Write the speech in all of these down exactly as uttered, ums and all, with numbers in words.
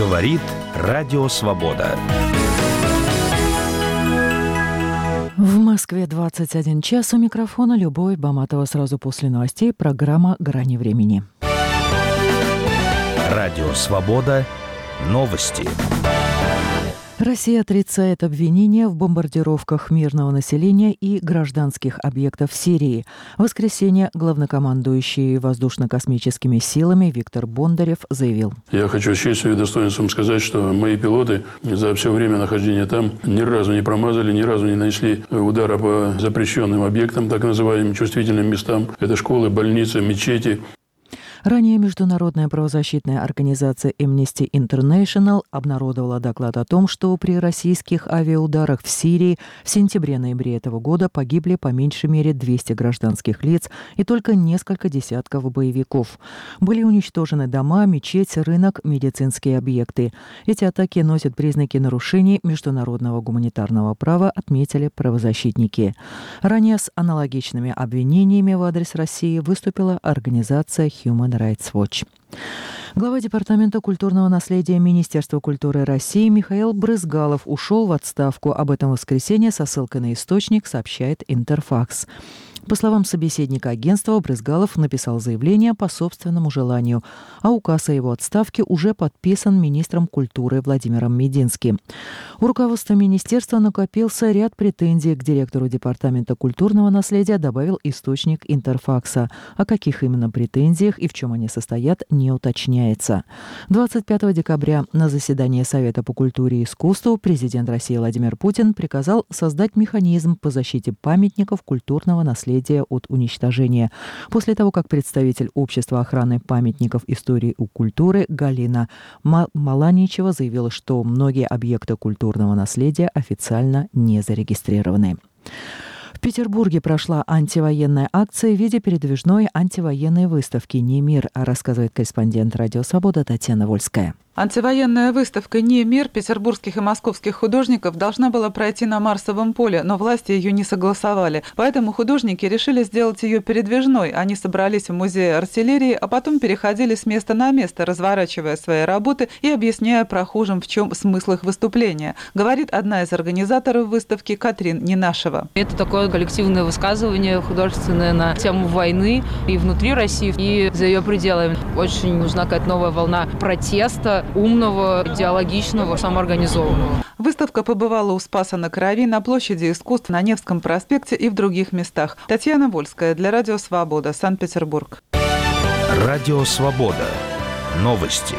Говорит Радио Свобода. В Москве двадцать один час. У микрофона Любовь Баматова. Сразу после новостей программа «Грани времени». Радио Свобода. Новости. Россия отрицает обвинения в бомбардировках мирного населения и гражданских объектов в Сирии. В воскресенье главнокомандующий воздушно-космическими силами Виктор Бондарев заявил: «Я хочу с честью и достоинством сказать, что мои пилоты за все время нахождения там ни разу не промазали, ни разу не нанесли удара по запрещенным объектам, так называемым чувствительным местам. Это школы, больницы, мечети». Ранее международная правозащитная организация Amnesty International обнародовала доклад о том, что при российских авиаударах в Сирии в сентябре-ноябре этого года погибли по меньшей мере двести гражданских лиц и только несколько десятков боевиков. Были уничтожены дома, мечеть, рынок, медицинские объекты. Эти атаки носят признаки нарушений международного гуманитарного права, отметили правозащитники. Ранее с аналогичными обвинениями в адрес России выступила организация Human Rights Watch. Глава Департамента культурного наследия Министерства культуры России Михаил Брызгалов ушел в отставку. Об этом в воскресенье со ссылкой на источник сообщает Интерфакс. По словам собеседника агентства, Брызгалов написал заявление по собственному желанию, а указ о его отставке уже подписан министром культуры Владимиром Мединским. У руководства министерства накопился ряд претензий к директору Департамента культурного наследия, добавил источник Интерфакса. О каких именно претензиях и в чем они состоят, не уточняется. двадцать пятого декабря на заседании Совета по культуре и искусству президент России Владимир Путин приказал создать механизм по защите памятников культурного наследия от уничтожения. После того, как представитель Общества охраны памятников истории и культуры Галина Маланичева заявила, что многие объекты культурного наследия официально не зарегистрированы. В Петербурге прошла антивоенная акция в виде передвижной антивоенной выставки «Не мир», рассказывает корреспондент «Радио Свобода» Татьяна Вольская. Антивоенная выставка «Не мир» петербургских и московских художников должна была пройти на Марсовом поле, но власти ее не согласовали. Поэтому художники решили сделать ее передвижной. Они собрались в музее артиллерии, а потом переходили с места на место, разворачивая свои работы и объясняя прохожим, в чем смысл их выступления, говорит одна из организаторов выставки Катрин Ненашева. Это такое коллективное высказывание художественное на тему войны и внутри России, и за ее пределами. Очень нужна какая-то новая волна протеста, умного, идеологичного, самоорганизованного. Выставка побывала у Спаса на Крови, на площади искусств, на Невском проспекте и в других местах. Татьяна Вольская для Радио Свобода, Санкт-Петербург. Радио Свобода. Новости.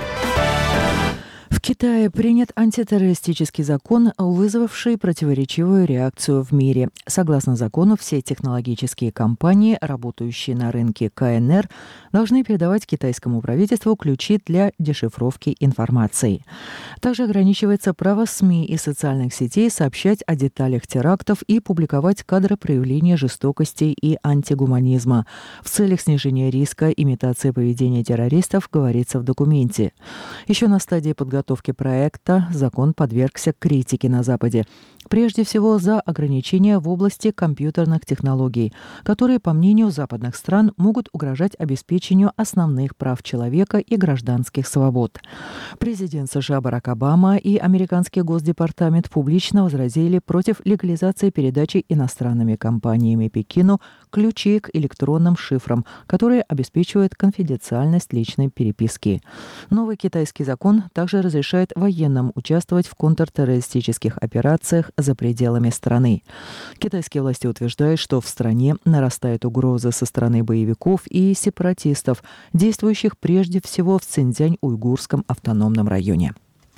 В Китае принят антитеррористический закон, вызвавший противоречивую реакцию в мире. Согласно закону, все технологические компании, работающие на рынке ка эн эр, должны передавать китайскому правительству ключи для дешифровки информации. Также ограничивается право СМИ и социальных сетей сообщать о деталях терактов и публиковать кадры проявления жестокости и антигуманизма. В целях снижения риска имитации поведения террористов, говорится в документе. Еще на стадии подготовки проекта закон подвергся критике на Западе. Прежде всего за ограничения в области компьютерных технологий, которые, по мнению западных стран, могут угрожать обеспечению основных прав человека и гражданских свобод. Президент США Барак Обама и американский Госдепартамент публично возразили против легализации передачи иностранными компаниями Пекину ключей к электронным шифрам, которые обеспечивают конфиденциальность личной переписки. Новый китайский закон также разрешает военным участвовать в контртеррористических операциях за пределами страны. Китайские власти утверждают, что в стране нарастает угроза со стороны боевиков и сепаратистов, действующих прежде всего в Цинцзянь-Уйгурском автономном районе.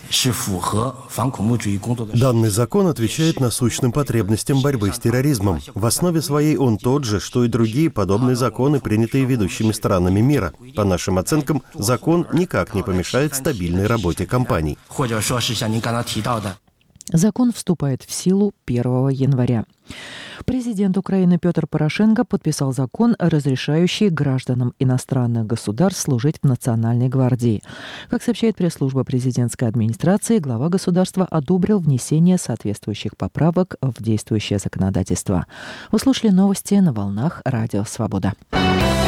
Данный закон отвечает насущным потребностям борьбы с терроризмом. В основе своей он тот же, что и другие подобные законы, принятые ведущими странами мира. По нашим оценкам, закон никак не помешает стабильной работе компаний. Закон вступает в силу первого января. Президент Украины Петр Порошенко подписал закон, разрешающий гражданам иностранных государств служить в Национальной гвардии. Как сообщает пресс-служба президентской администрации, глава государства одобрил внесение соответствующих поправок в действующее законодательство. Вы слушали новости на волнах Радио Свобода.